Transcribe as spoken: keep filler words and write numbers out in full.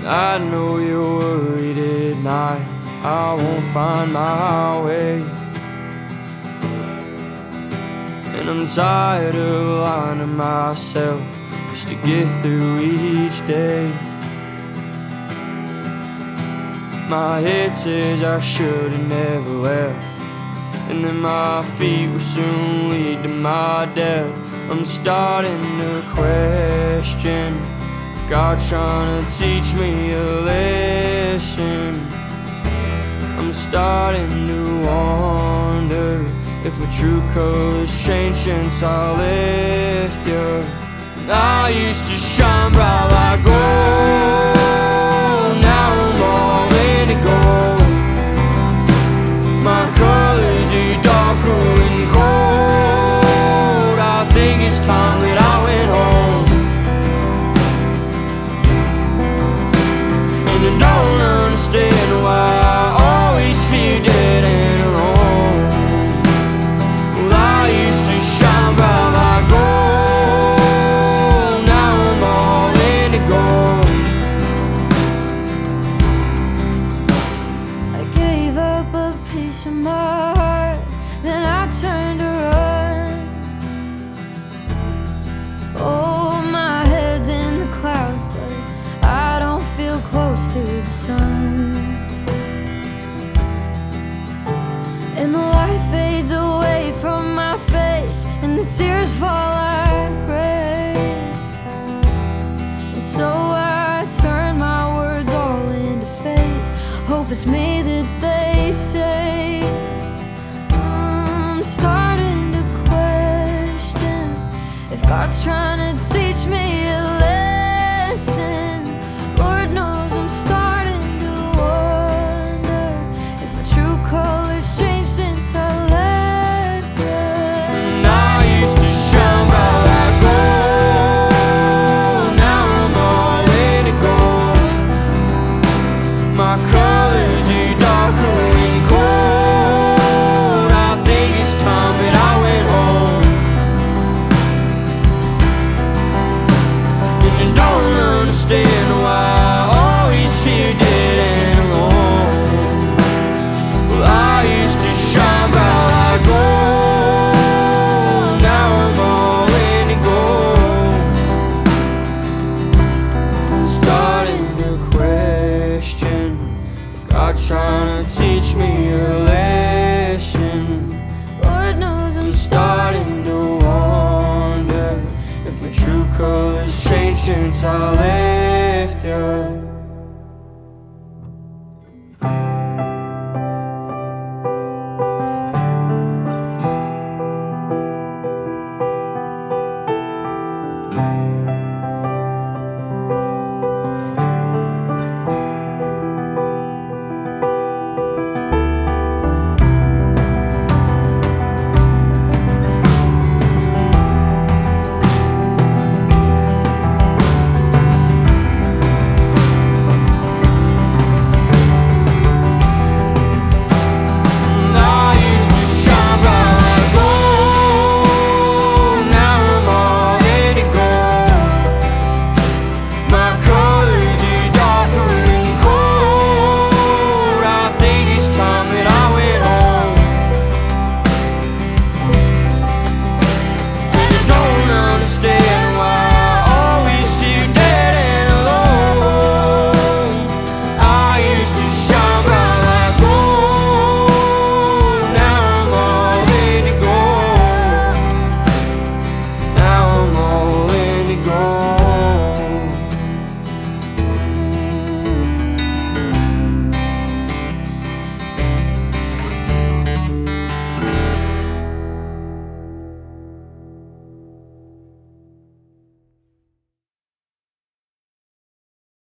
I know you're worried at night I won't find my way, and I'm tired of lying to myself just to get through each day. My head says I should've never left, and then my feet will soon lead to my death. I'm starting to question if God's trying to teach me a lesson. I'm starting to wonder if my true colors changed since I left you. I used to shine bright like gold, now I'm all indigo. My colors are darker and cold. I think it's time that I went home, and I don't understand why I always feel dead and alone. Well, I used to shine bright like gold, now I'm all indigo. I gave up a piece of my heart, then I turned to run. Oh, my head's in the clouds, but I don't feel close to the sun. And the light fades away from my face, and the tears fall like rain. And so I turn my words all into faith. Hope it's me that they say. I'm starting to question if God's trying to teach me a lesson. Lord knows I'm starting to wonder if my true colors changed since I left you. And I used to shine bright like gold, now I'm all indigo. My colors are darker and cold. I think it's time that I went home, and I don't understand why I always feel dead and alone. Well, I used to shine bright like gold, now I'm all indigo. I'm starting to question if God's trying to teach me a lesson. Lord knows I'm I'm starting to wonder if my true colors changed since I left you.